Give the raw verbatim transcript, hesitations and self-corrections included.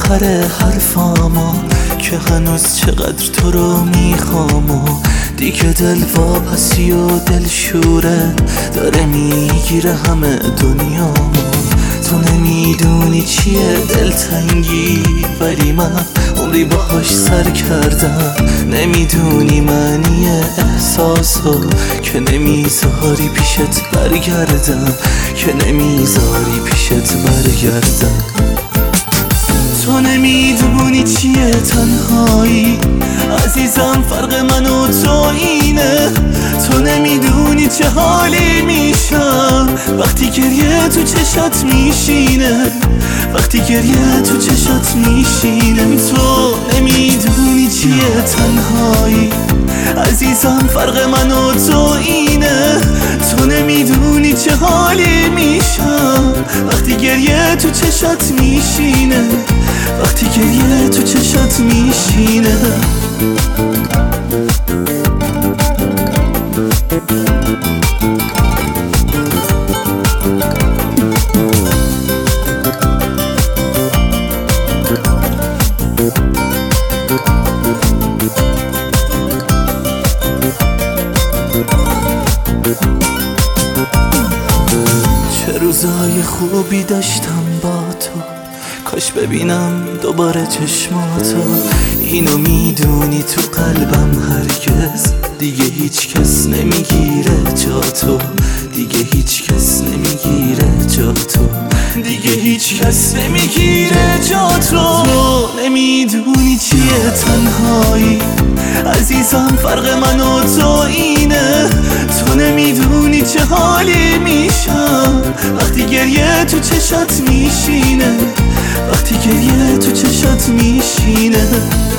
آخر حرفامو که هنوز چقدر تو رو میخوام و دیگه دل واپسی و دل شوره داره میگیره همه دنیامو. تو نمیدونی چیه دلتنگی ولی من عمری باهاش سر کردم. نمیدونی معنی احساسو که نمیذاری پیشت برگردم، که نمیذاری پیشت برگردم. تو نمیدونی چیه تنهایی عزیزم، فرق من و تو اینه. تو نمیدونی چه حالی میشم وقتی گریه تو چشات میشینه، وقتی گریه تو چشات میشینه. تو نمیدونی چیه تنهایی عزیزم، فرق من و تو اینه. تو نمیدونی چه حالی میشم وقتی گریه تو چشات میشینه، وقتی گریه تو چشات میشینه. چه روزای خوبی داشتم با تو، کاش ببینم دوباره چشماتو. اینو میدونی تو قلبم هرگز دیگه هیچ کس نمیگیره جا تو، دیگه هیچ کس نمیگیره جا تو، دیگه هیچ کس نمیگیره جا تو. تو نمیدونی چیه تنهایی عزیزم، فرق من و تو اینه. تو نمیدونی چه حالی میشم وقتی گریه تو چشات میشینه، وقتی گریه تو چشات میشینه.